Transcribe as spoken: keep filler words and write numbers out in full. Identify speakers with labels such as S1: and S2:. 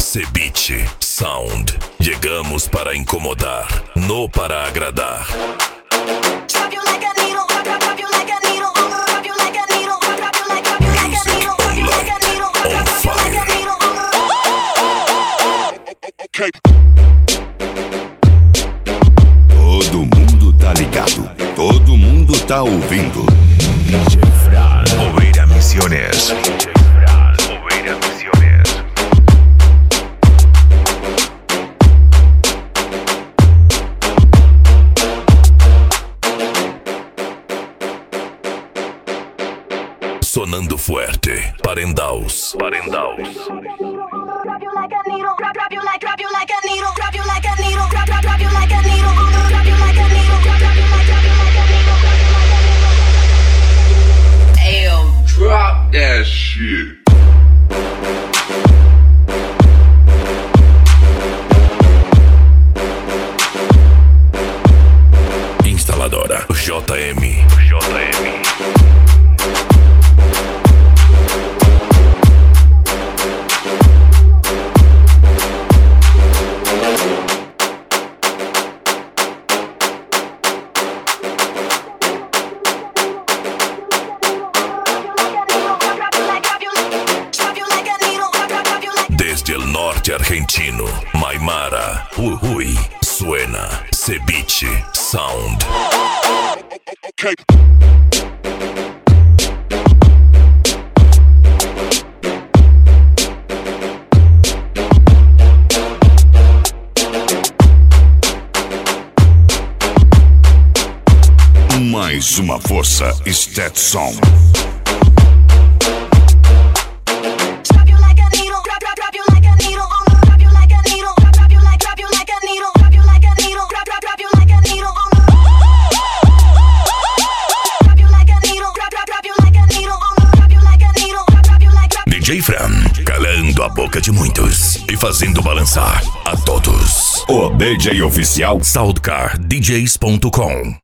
S1: Cebiche Sound. Chegamos para incomodar, não para agradar. Music online, on fire.
S2: Todo mundo tá ligado, todo mundo tá ouvindo. D J Fran, Oveira Misiones. D J Fran, Oveira Misiones.
S1: Sonando fuerte, Parendaus, Parendaus.
S3: Ayo, drop that shit.
S1: Instaladora J M. J M. Desde el norte argentino, Maimara, Uruguay, suena Cebiche Sound.
S2: Mais uma força, Stetson.
S1: D J Fran, calando a boca de muitos e fazendo balançar a todos.
S2: O D J oficial
S1: soundcar d js ponto com